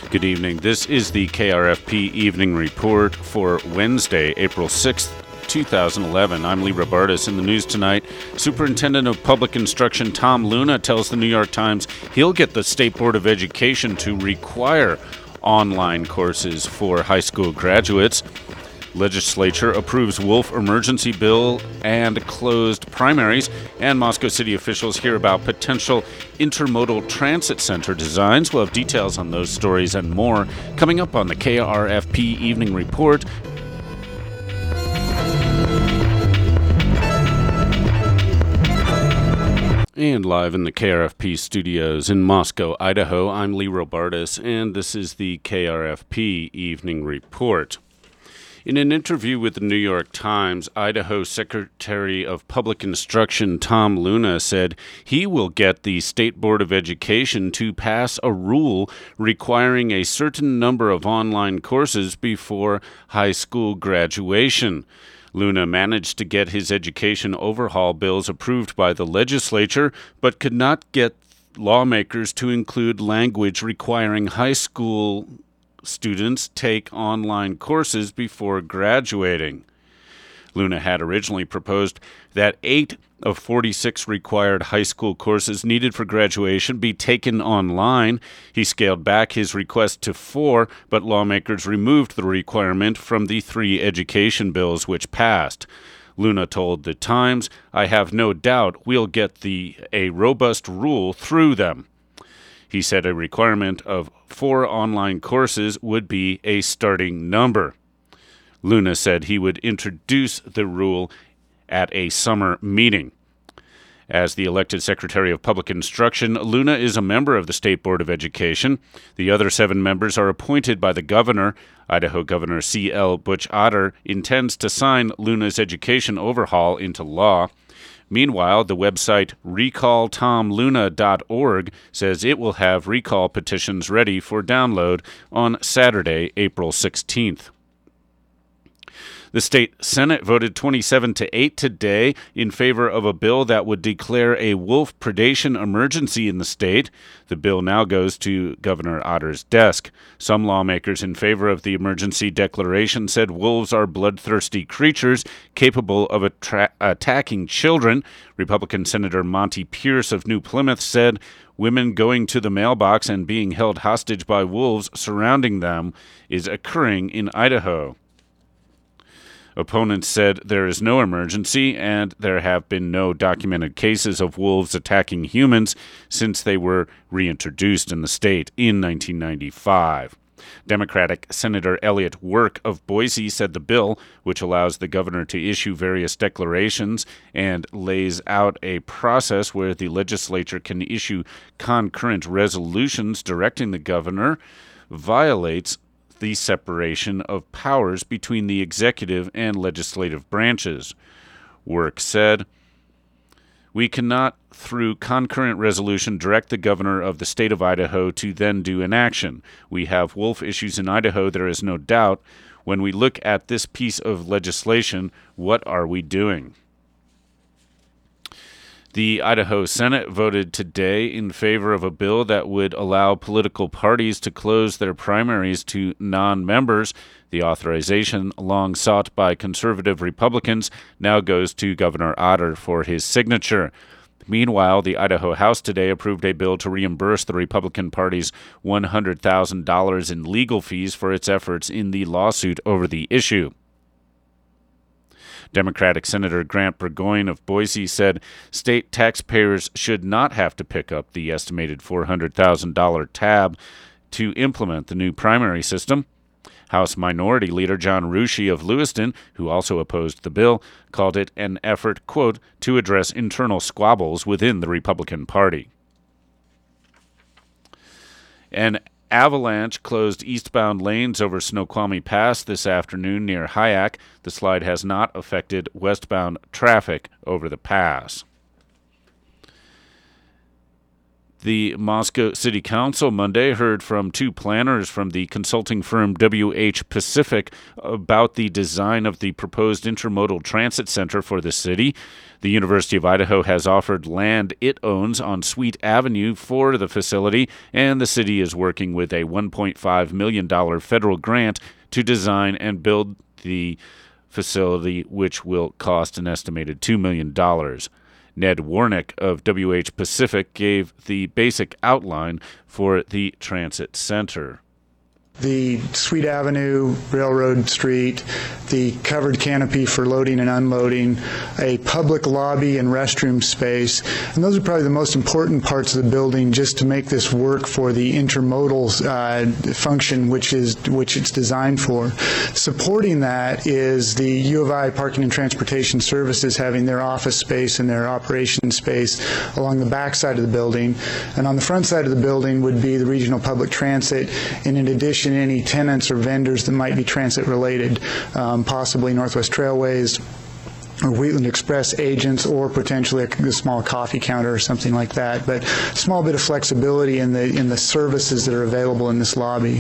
Good evening. This is the KRFP Evening Report for Wednesday, April 6th, 2011. I'm Lee Robartis. In the news tonight, Superintendent of Public Instruction Tom Luna tells the New York Times he'll get the State Board of Education to require online courses for high school graduates. Legislature approves Wolf emergency bill and closed primaries, and Moscow City officials hear about potential intermodal transit center designs. We'll have details on those stories and more coming up on the KRFP Evening Report. And live in the KRFP studios in Moscow, Idaho, I'm Lee Robartis, and this is the KRFP Evening Report. In an interview with the New York Times, Idaho Secretary of Public Instruction Tom Luna said he will get the State Board of Education to pass a rule requiring a certain number of online courses before high school graduation. Luna managed to get his education overhaul bills approved by the legislature, but could not get lawmakers to include language requiring high school students take online courses before graduating. Luna had originally proposed that 8 of 46 required high school courses needed for graduation be taken online. He scaled back his request to 4, but lawmakers removed the requirement from the 3 education bills which passed. Luna told the Times, "I have no doubt we'll get a robust rule through them." He said a requirement of 4 online courses would be a starting number. Luna said he would introduce the rule at a summer meeting. As the elected Secretary of Public Instruction, Luna is a member of the State Board of Education. The other 7 members are appointed by the governor. Idaho Governor C.L. Butch Otter intends to sign Luna's education overhaul into law. Meanwhile, the website recalltomluna.org says it will have recall petitions ready for download on Saturday, April 16th. The state Senate voted 27-8 today in favor of a bill that would declare a wolf predation emergency in the state. The bill now goes to Governor Otter's desk. Some lawmakers in favor of the emergency declaration said wolves are bloodthirsty creatures capable of attacking children. Republican Senator Monty Pierce of New Plymouth said women going to the mailbox and being held hostage by wolves surrounding them is occurring in Idaho. Opponents said there is no emergency and there have been no documented cases of wolves attacking humans since they were reintroduced in the state in 1995. Democratic Senator Elliott Work of Boise said the bill, which allows the governor to issue various declarations and lays out a process where the legislature can issue concurrent resolutions directing the governor, violates the separation of powers between the executive and legislative branches. Work said, "We cannot, through concurrent resolution, direct the governor of the state of Idaho to then do an action. We have wolf issues in Idaho, there is no doubt. When we look at this piece of legislation, what are we doing?" The Idaho Senate voted today in favor of a bill that would allow political parties to close their primaries to non-members. The authorization, long sought by conservative Republicans, now goes to Governor Otter for his signature. Meanwhile, the Idaho House today approved a bill to reimburse the Republican Party's $100,000 in legal fees for its efforts in the lawsuit over the issue. Democratic Senator Grant Burgoyne of Boise said state taxpayers should not have to pick up the estimated $400,000 tab to implement the new primary system. House Minority Leader John Rushi of Lewiston, who also opposed the bill, called it an effort, quote, to address internal squabbles within the Republican Party. An avalanche closed eastbound lanes over Snoqualmie Pass this afternoon near Hyack. The slide has not affected westbound traffic over the pass. The Moscow City Council Monday heard from 2 planners from the consulting firm WH Pacific about the design of the proposed intermodal transit center for the city. The University of Idaho has offered land it owns on Sweet Avenue for the facility, and the city is working with a $1.5 million federal grant to design and build the facility, which will cost an estimated $2 million. Ned Warnick of WH Pacific gave the basic outline for the transit center. The Sweet Avenue, Railroad Street, the covered canopy for loading and unloading, a public lobby and restroom space. And those are probably the most important parts of the building just to make this work for the intermodal function which it's designed for. Supporting that is the U of I Parking and Transportation Services having their office space and their operations space along the back side of the building. And on the front side of the building would be the Regional Public Transit, and in addition any tenants or vendors that might be transit related, possibly Northwest Trailways or Wheatland Express agents, or potentially a small coffee counter or something like that. But a small bit of flexibility in the services that are available in this lobby.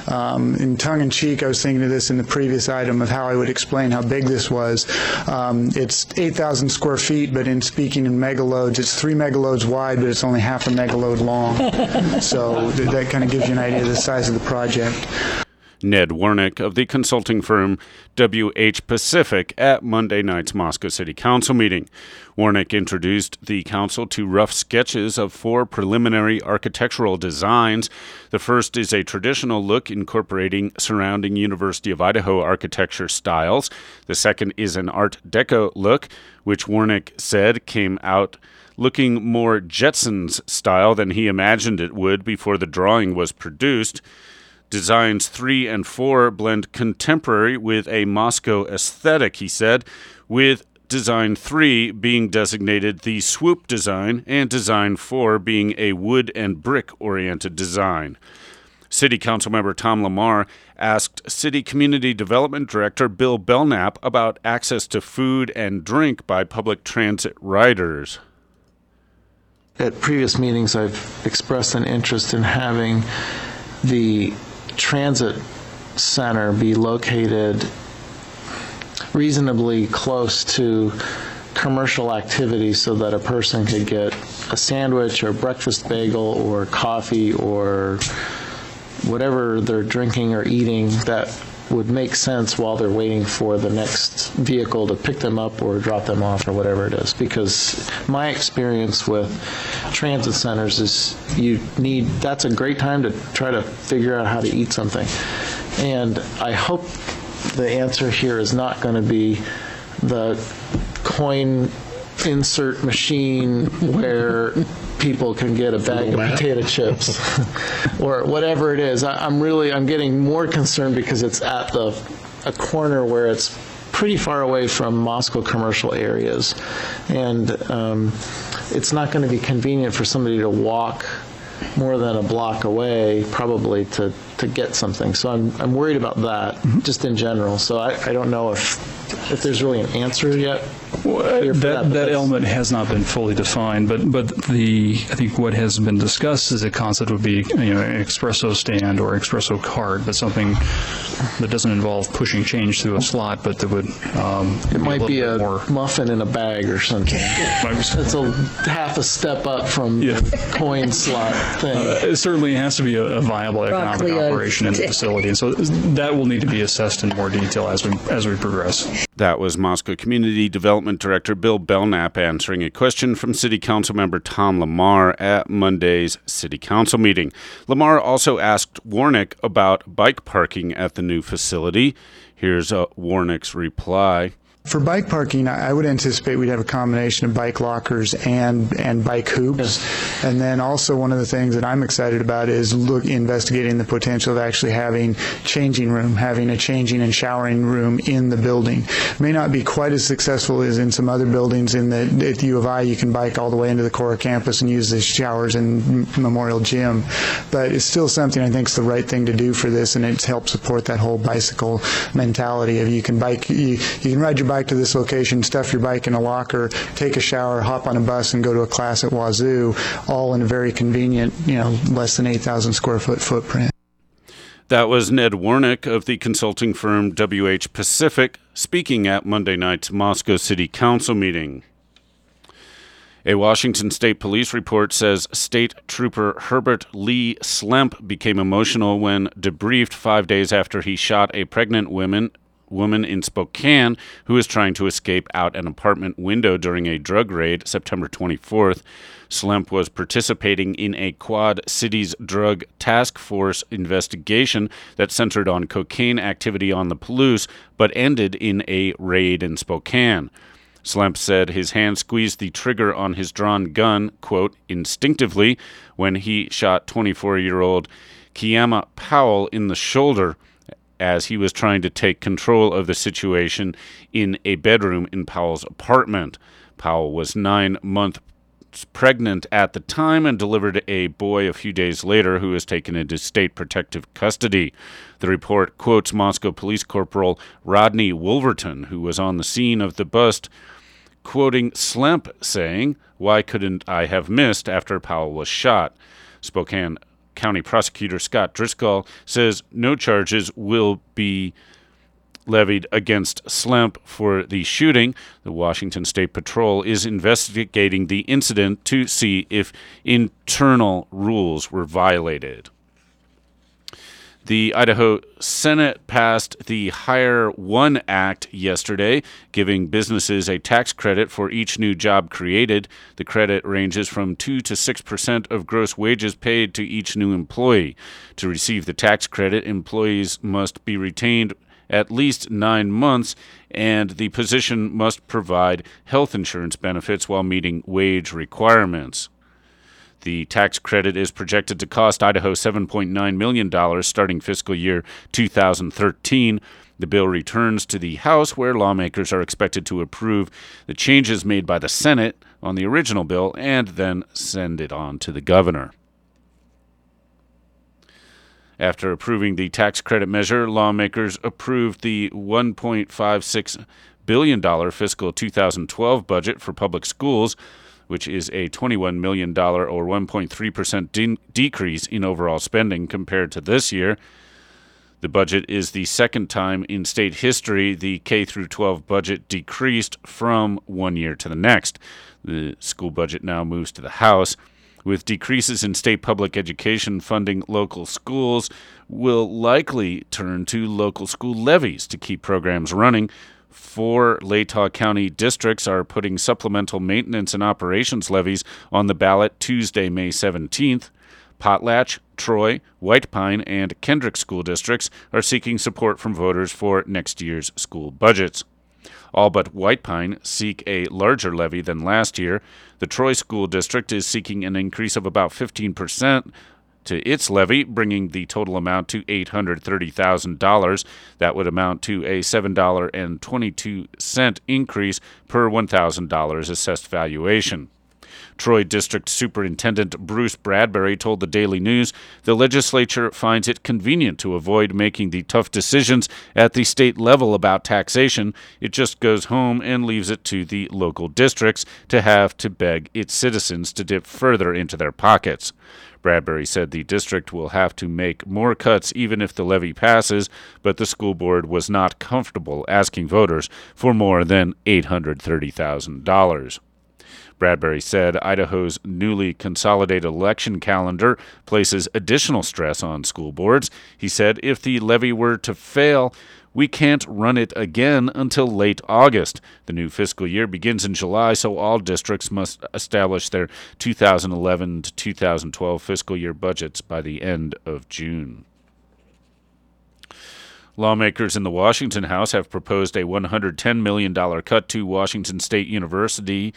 In tongue-in-cheek, I was thinking of this in the previous item of how I would explain how big this was. It's 8,000 square feet, but in speaking in megaloads, it's 3 megaloads wide, but it's only half a megaload long. So that kind of gives you an idea of the size of the project. Ned Warnick of the consulting firm WH Pacific at Monday night's Moscow City Council meeting. Warnick introduced the council to rough sketches of 4 preliminary architectural designs. The first is a traditional look incorporating surrounding University of Idaho architecture styles. The second is an Art Deco look, which Warnick said came out looking more Jetsons style than he imagined it would before the drawing was produced. Designs 3 and 4 blend contemporary with a Moscow aesthetic, he said, with Design 3 being designated the swoop design and Design 4 being a wood and brick-oriented design. City Council member Tom Lamar asked City Community Development Director Bill Belknap about access to food and drink by public transit riders. At previous meetings, I've expressed an interest in having the transit center be located reasonably close to commercial activity so that a person could get a sandwich or breakfast bagel or coffee or whatever they're drinking or eating that would make sense while they're waiting for the next vehicle to pick them up or drop them off or whatever it is. Because my experience with transit centers is that's a great time to try to figure out how to eat something. And I hope the answer here is not going to be the coin insert machine where people can get a bag of potato chips or whatever it is. I'm getting more concerned because it's at a corner where it's pretty far away from Moscow commercial areas, and it's not going to be convenient for somebody to walk more than a block away probably to get something. So I'm worried about that just in general. So I don't know if there's really an answer yet. Well, that element has not been fully defined, but I think what has been discussed as a concept would be an espresso stand or espresso cart, but something that doesn't involve pushing change through a slot, but that would it might be a more muffin in a bag or something. It's a half a step up from the coin slot thing. It certainly has to be a viable economic operation in the facility, and so that will need to be assessed in more detail as we progress. That was Moscow Community Development Director Bill Belknap answering a question from City Council member Tom Lamar at Monday's City Council meeting. Lamar also asked Warnick about bike parking at the new facility. Here's Warnick's reply. For bike parking, I would anticipate we'd have a combination of bike lockers and bike hoops. And then also one of the things that I'm excited about is investigating the potential of actually having having a changing and showering room in the building. May not be quite as successful as in some other buildings. At the U of I, you can bike all the way into the core campus and use the showers in Memorial Gym. But it's still something I think is the right thing to do for this, and it's helped support that whole bicycle mentality of you can ride your bike to this location, stuff your bike in a locker, take a shower, hop on a bus, and go to a class at Wazoo, all in a very convenient, less than 8,000 square foot footprint. That was Ned Warnick of the consulting firm WH Pacific speaking at Monday night's Moscow City Council meeting. A Washington State Police report says State Trooper Herbert Lee Slemp became emotional when debriefed 5 days after he shot a pregnant woman in Spokane who was trying to escape out an apartment window during a drug raid September 24th. Slemp was participating in a Quad Cities Drug Task Force investigation that centered on cocaine activity on the Palouse, but ended in a raid in Spokane. Slemp said his hand squeezed the trigger on his drawn gun, quote, instinctively, when he shot 24-year-old Kiama Powell in the shoulder as he was trying to take control of the situation in a bedroom in Powell's apartment. Powell was 9 months pregnant at the time and delivered a boy a few days later who was taken into state protective custody. The report quotes Moscow Police Corporal Rodney Wolverton, who was on the scene of the bust, quoting Slemp saying, "Why couldn't I have missed after Powell was shot?" Spokane County Prosecutor Scott Driscoll says no charges will be levied against Slemp for the shooting. The Washington State Patrol is investigating the incident to see if internal rules were violated. The Idaho Senate passed the Hire One Act yesterday, giving businesses a tax credit for each new job created. The credit ranges from 2 to 6% of gross wages paid to each new employee. To receive the tax credit, employees must be retained at least 9 months, and the position must provide health insurance benefits while meeting wage requirements. The tax credit is projected to cost Idaho $7.9 million starting fiscal year 2013. The bill returns to the House, where lawmakers are expected to approve the changes made by the Senate on the original bill and then send it on to the governor. After approving the tax credit measure, lawmakers approved the $1.56 billion fiscal 2012 budget for public schools, which is a $21 million or 1.3% decrease in overall spending compared to this year. The budget is the second time in state history the K-12 budget decreased from one year to the next. The school budget now moves to the House. With decreases in state public education funding, local schools will likely turn to local school levies to keep programs running. 4 Latah County districts are putting supplemental maintenance and operations levies on the ballot Tuesday, May 17th. Potlatch, Troy, White Pine, and Kendrick school districts are seeking support from voters for next year's school budgets. All but White Pine seek a larger levy than last year. The Troy School District is seeking an increase of about 15% to its levy, bringing the total amount to $830,000. That would amount to a $7.22 increase per $1,000 assessed valuation. Troy District Superintendent Bruce Bradbury told the Daily News the legislature finds it convenient to avoid making the tough decisions at the state level about taxation. It just goes home and leaves it to the local districts to have to beg its citizens to dip further into their pockets. Bradbury said the district will have to make more cuts even if the levy passes, but the school board was not comfortable asking voters for more than $830,000. Bradbury said Idaho's newly consolidated election calendar places additional stress on school boards. He said if the levy were to fail, we can't run it again until late August. The new fiscal year begins in July, so all districts must establish their 2011 to 2012 fiscal year budgets by the end of June. Lawmakers in the Washington House have proposed a $110 million cut to Washington State University.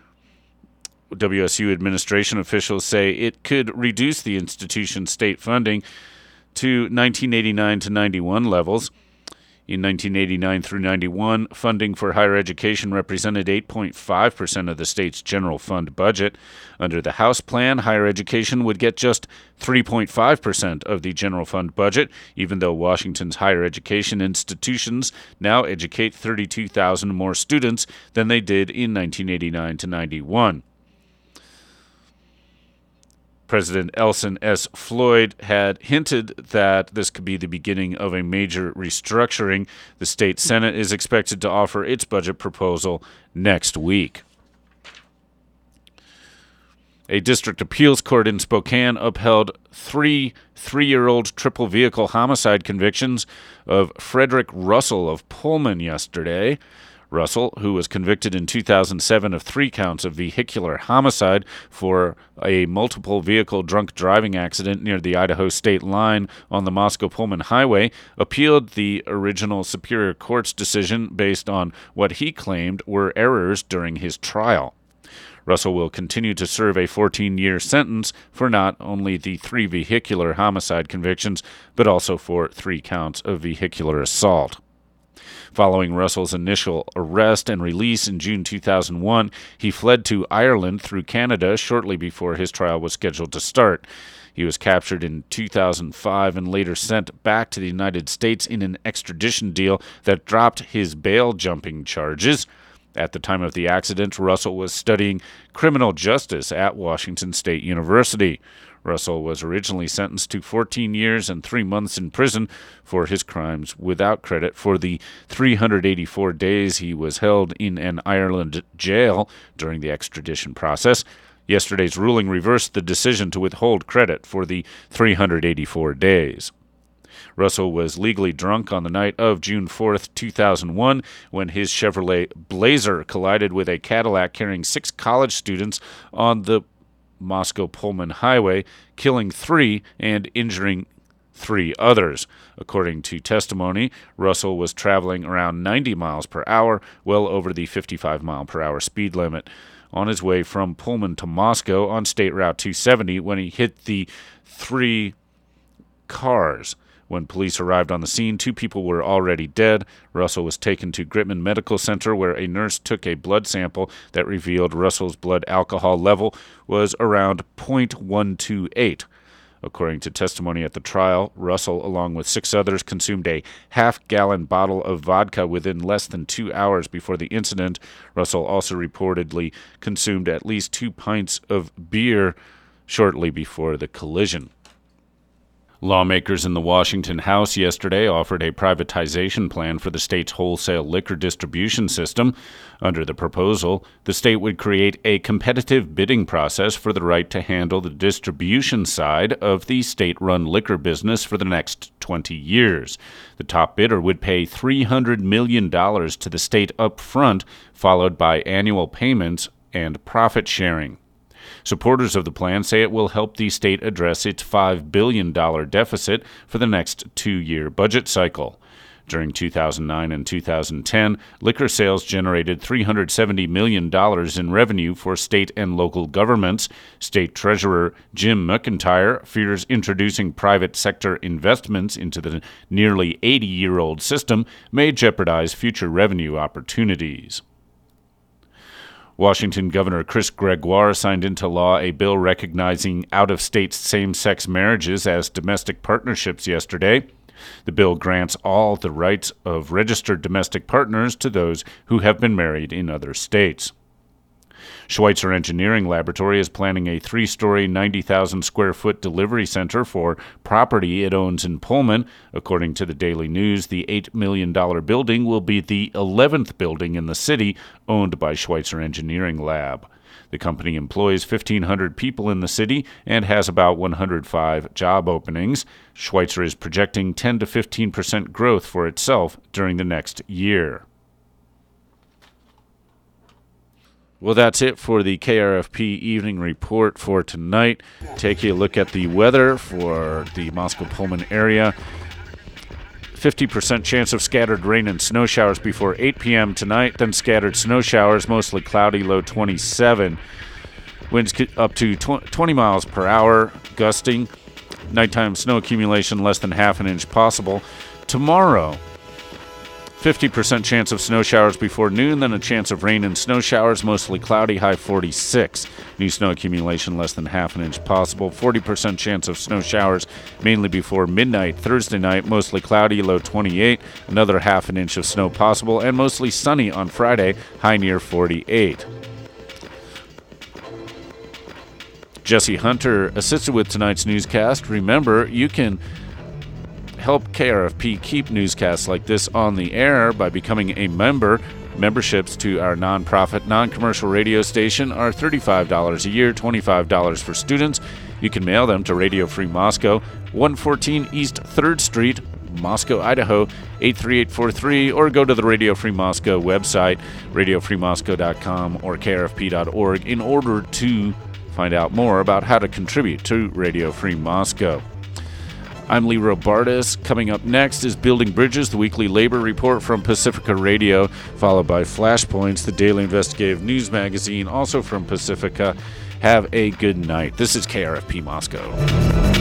WSU administration officials say it could reduce the institution's state funding to 1989 to 91 levels. In 1989 through 91, funding for higher education represented 8.5% of the state's general fund budget. Under the House plan, higher education would get just 3.5% of the general fund budget, even though Washington's higher education institutions now educate 32,000 more students than they did in 1989 to 91. President Elson S. Floyd had hinted that this could be the beginning of a major restructuring. The state Senate is expected to offer its budget proposal next week. A district appeals court in Spokane upheld three-year-old triple vehicle homicide convictions of Frederick Russell of Pullman yesterday. Russell, who was convicted in 2007 of 3 counts of vehicular homicide for a multiple vehicle drunk driving accident near the Idaho state line on the Moscow-Pullman Highway, appealed the original Superior Court's decision based on what he claimed were errors during his trial. Russell will continue to serve a 14-year sentence for not only the 3 vehicular homicide convictions, but also for 3 counts of vehicular assault. Following Russell's initial arrest and release in June 2001, he fled to Ireland through Canada shortly before his trial was scheduled to start. He was captured in 2005 and later sent back to the United States in an extradition deal that dropped his bail-jumping charges. At the time of the accident, Russell was studying criminal justice at Washington State University. Russell was originally sentenced to 14 years and 3 months in prison for his crimes without credit for the 384 days he was held in an Ireland jail during the extradition process. Yesterday's ruling reversed the decision to withhold credit for the 384 days. Russell was legally drunk on the night of June 4th, 2001, when his Chevrolet Blazer collided with a Cadillac carrying 6 college students on the Moscow-Pullman Highway, killing 3 and injuring 3 others. According to testimony, Russell was traveling around 90 miles per hour, well over the 55-mile-per-hour speed limit, on his way from Pullman to Moscow on State Route 270 when he hit the 3 cars. When police arrived on the scene, 2 people were already dead. Russell was taken to Gritman Medical Center, where a nurse took a blood sample that revealed Russell's blood alcohol level was around .128. According to testimony at the trial, Russell, along with 6 others, consumed a half-gallon bottle of vodka within less than 2 hours before the incident. Russell also reportedly consumed at least 2 pints of beer shortly before the collision. Lawmakers in the Washington House yesterday offered a privatization plan for the state's wholesale liquor distribution system. Under the proposal, the state would create a competitive bidding process for the right to handle the distribution side of the state-run liquor business for the next 20 years. The top bidder would pay $300 million to the state up front, followed by annual payments and profit sharing. Supporters of the plan say it will help the state address its $5 billion deficit for the next 2-year budget cycle. During 2009 and 2010, liquor sales generated $370 million in revenue for state and local governments. State Treasurer Jim McIntyre fears introducing private sector investments into the nearly 80-year-old system may jeopardize future revenue opportunities. Washington Governor Chris Gregoire signed into law a bill recognizing out-of-state same-sex marriages as domestic partnerships yesterday. The bill grants all the rights of registered domestic partners to those who have been married in other states. Schweitzer Engineering Laboratory is planning a 3-story, 90,000-square-foot delivery center for property it owns in Pullman. According to the Daily News, the $8 million building will be the 11th building in the city owned by Schweitzer Engineering Lab. The company employs 1,500 people in the city and has about 105 job openings. Schweitzer is projecting 10 to 15% growth for itself during the next year. Well, that's it for the KRFP Evening Report for tonight. Taking a look at the weather for the Moscow-Pullman area. 50% chance of scattered rain and snow showers before 8 p.m. tonight, then scattered snow showers, mostly cloudy, low 27. Winds up to 20 miles per hour, gusting. Nighttime snow accumulation less than half an inch possible. Tomorrow, 50% chance of snow showers before noon, then a chance of rain and snow showers, mostly cloudy, high 46. New snow accumulation less than half an inch possible. 40% chance of snow showers mainly before midnight. Thursday night, mostly cloudy, low 28. Another half an inch of snow possible, and mostly sunny on Friday, high near 48. Jesse Hunter assisted with tonight's newscast. Remember, you can help KRFP keep newscasts like this on the air by becoming a member. Memberships to our nonprofit, non-commercial radio station are $35 a year, $25 for students. You can mail them to Radio Free Moscow, 114 East 3rd Street, Moscow, Idaho, 83843, or go to the Radio Free Moscow website, radiofreemoscow.com or krfp.org, in order to find out more about how to contribute to Radio Free Moscow. I'm Lee Robartis. Coming up next is Building Bridges, the weekly labor report from Pacifica Radio, followed by Flashpoints, the daily investigative news magazine, also from Pacifica. Have a good night. This is KRFP Moscow.